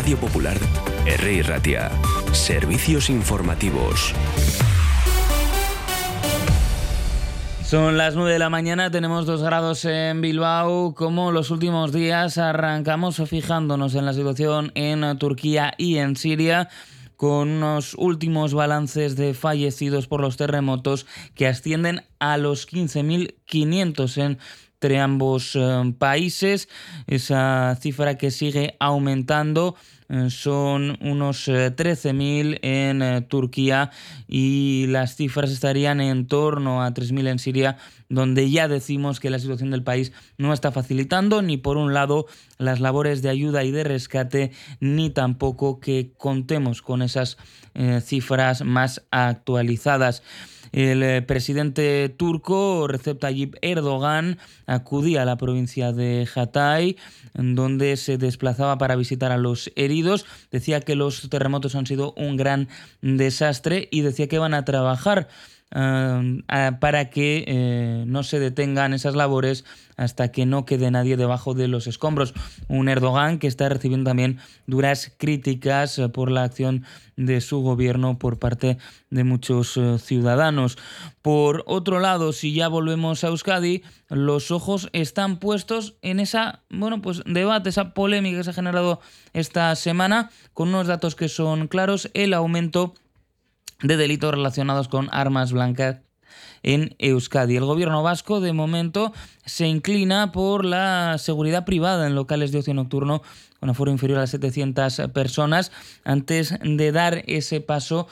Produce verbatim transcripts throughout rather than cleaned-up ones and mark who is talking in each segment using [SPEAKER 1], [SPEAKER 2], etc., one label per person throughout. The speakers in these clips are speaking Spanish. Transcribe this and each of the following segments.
[SPEAKER 1] Radio Popular, R I Ratia. Servicios informativos.
[SPEAKER 2] Son las nueve de la mañana, tenemos dos grados en Bilbao. Como los últimos días, arrancamos fijándonos en la situación en Turquía y en Siria, con unos últimos balances de fallecidos por los terremotos que ascienden a los quince mil quinientos entre ambos eh, países. Esa cifra que sigue aumentando. Son unos trece mil en eh, Turquía y las cifras estarían en torno a tres mil en Siria, donde ya decimos que la situación del país no está facilitando ni por un lado las labores de ayuda y de rescate, ni tampoco que contemos con esas eh, cifras más actualizadas. El eh, presidente turco Recep Tayyip Erdogan acudía a la provincia de Hatay, donde se desplazaba para visitar a los heridos. Decía que los terremotos han sido un gran desastre y decía que van a trabajar Uh, uh, para que uh, no se detengan esas labores hasta que no quede nadie debajo de los escombros. Un Erdogan que está recibiendo también duras críticas uh, por la acción de su gobierno por parte de muchos uh, ciudadanos. Por otro lado, si ya volvemos a Euskadi, los ojos están puestos en esa, bueno, pues debate, esa polémica que se ha generado esta semana, con unos datos que son claros: el aumento de delitos relacionados con armas blancas en Euskadi. El gobierno vasco, de momento, se inclina por la seguridad privada en locales de ocio nocturno con aforo inferior a setecientas personas, antes de dar ese paso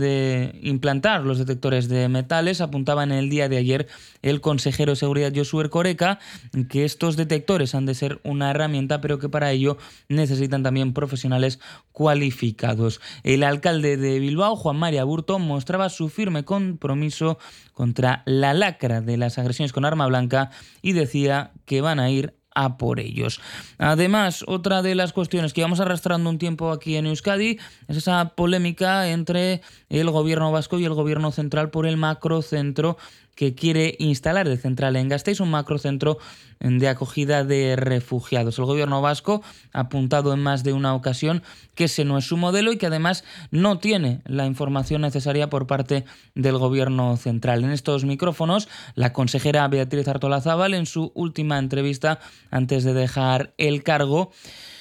[SPEAKER 2] de implantar los detectores de metales. Apuntaba en el día de ayer el consejero de Seguridad, Josu Erkoreka, que estos detectores han de ser una herramienta, pero que para ello necesitan también profesionales cualificados. El alcalde de Bilbao, Juan Mari Aburto, mostraba su firme compromiso contra la lacra de las agresiones con arma blanca y decía que van a ir a por ellos. Además, otra de las cuestiones que vamos arrastrando un tiempo aquí en Euskadi es esa polémica entre el gobierno vasco y el gobierno central por el macrocentro que quiere instalar el central en Gasteiz, un macrocentro de acogida de refugiados. El gobierno vasco ha apuntado en más de una ocasión que ese no es su modelo y que además no tiene la información necesaria por parte del gobierno central. En estos micrófonos, la consejera Beatriz Artolazábal, en su última entrevista antes de dejar el cargo,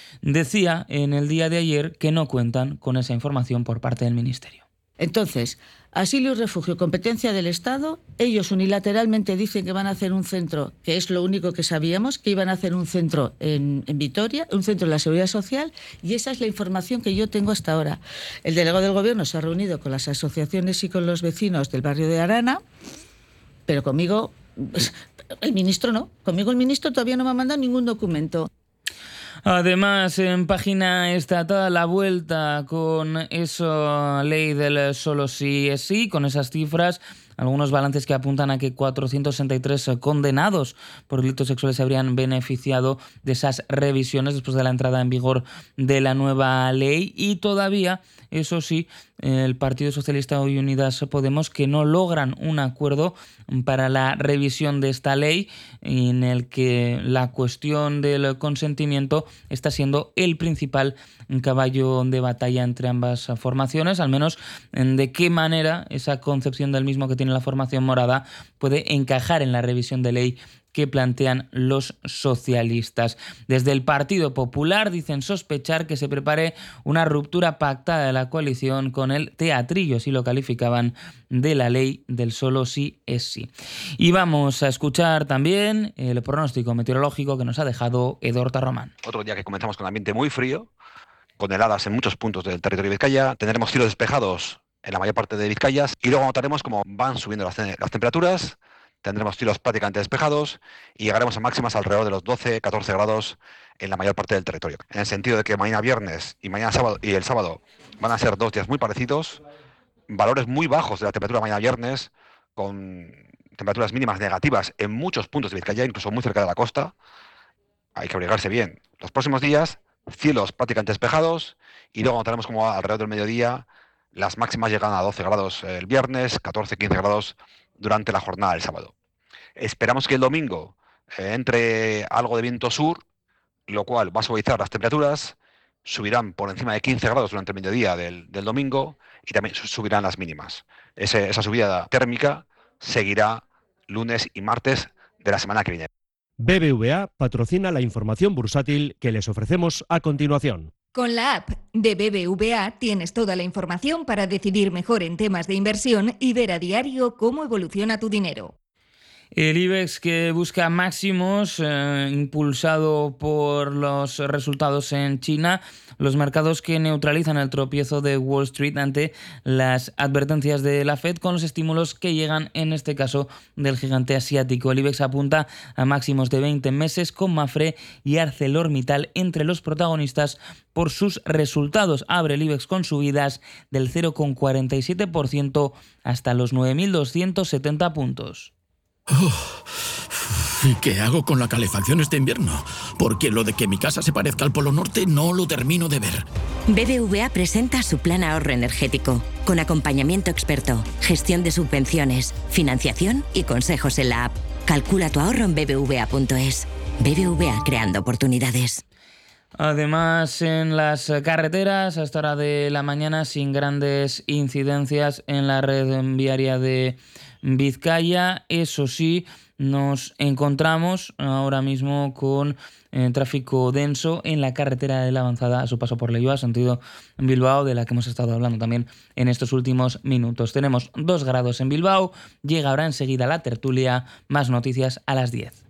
[SPEAKER 2] decía en el día de ayer que no cuentan con esa información por parte del Ministerio.
[SPEAKER 3] Entonces, asilo y refugio, competencia del Estado. Ellos unilateralmente dicen que van a hacer un centro, que es lo único que sabíamos, que iban a hacer un centro en, en Vitoria, un centro de la Seguridad Social, y esa es la información que yo tengo hasta ahora. El delegado del Gobierno se ha reunido con las asociaciones y con los vecinos del barrio de Arana, pero conmigo, el ministro no. Conmigo el ministro todavía no me ha mandado ningún documento.
[SPEAKER 2] Además, en página estatal, la vuelta con esa ley del solo sí es sí, con esas cifras, algunos balances que apuntan a que cuatrocientos sesenta y tres condenados por delitos sexuales se habrían beneficiado de esas revisiones después de la entrada en vigor de la nueva ley. Y todavía, eso sí, el Partido Socialista y Unidas Podemos, que no logran un acuerdo para la revisión de esta ley, en el que la cuestión del consentimiento está siendo el principal caballo de batalla entre ambas formaciones, al menos de qué manera esa concepción del mismo que tiene la formación morada puede encajar en la revisión de ley que plantean los socialistas. Desde el Partido Popular dicen sospechar que se prepare una ruptura pactada de la coalición con el teatrillo, así lo calificaban, de la ley del solo sí es sí. Y vamos a escuchar también el pronóstico meteorológico que nos ha dejado Edorta Román.
[SPEAKER 4] Otro día que comenzamos con ambiente muy frío, con heladas en muchos puntos del territorio de Vizcaya. Tendremos cielos despejados en la mayor parte de Vizcaya y luego notaremos cómo van subiendo las, las temperaturas. Tendremos cielos prácticamente despejados y llegaremos a máximas alrededor de los doce a catorce grados en la mayor parte del territorio. En el sentido de que mañana viernes y mañana sábado y el sábado van a ser dos días muy parecidos, valores muy bajos de la temperatura mañana viernes, con temperaturas mínimas negativas en muchos puntos de Vizcaya, incluso muy cerca de la costa. Hay que abrigarse bien. Los próximos días, cielos prácticamente despejados y luego notaremos como alrededor del mediodía las máximas llegan a doce grados el viernes, catorce a quince grados durante la jornada del sábado. Esperamos que el domingo eh, entre algo de viento sur, lo cual va a suavizar las temperaturas, subirán por encima de quince grados durante el mediodía del, del domingo y también subirán las mínimas. Ese, esa subida térmica seguirá lunes y martes de la semana que viene.
[SPEAKER 5] B B V A patrocina la información bursátil que les ofrecemos a continuación.
[SPEAKER 6] Con la app de B B V A tienes toda la información para decidir mejor en temas de inversión y ver a diario cómo evoluciona tu dinero.
[SPEAKER 2] El IBEX, que busca máximos, eh, impulsado por los resultados en China, los mercados que neutralizan el tropiezo de Wall Street ante las advertencias de la Fed, con los estímulos que llegan, en este caso, del gigante asiático. El IBEX apunta a máximos de veinte meses, con Mapfre y ArcelorMittal entre los protagonistas por sus resultados. Abre el IBEX con subidas del cero coma cuarenta y siete por ciento hasta los nueve mil doscientos setenta puntos.
[SPEAKER 7] ¿Y qué hago con la calefacción este invierno? Porque lo de que mi casa se parezca al Polo Norte no lo termino de ver.
[SPEAKER 8] B B V A presenta su plan ahorro energético, con acompañamiento experto, gestión de subvenciones, financiación y consejos en la app. Calcula tu ahorro en b b v a punto es. B B V A, creando oportunidades.
[SPEAKER 2] Además, en las carreteras, a esta hora de la mañana, sin grandes incidencias en la red viaria de Vizcaya. Eso sí, nos encontramos ahora mismo con eh, tráfico denso en la carretera de la Avanzada a su paso por Leioa, sentido Bilbao, de la que hemos estado hablando también en estos últimos minutos. Tenemos dos grados en Bilbao, llega ahora enseguida la tertulia, más noticias a las diez.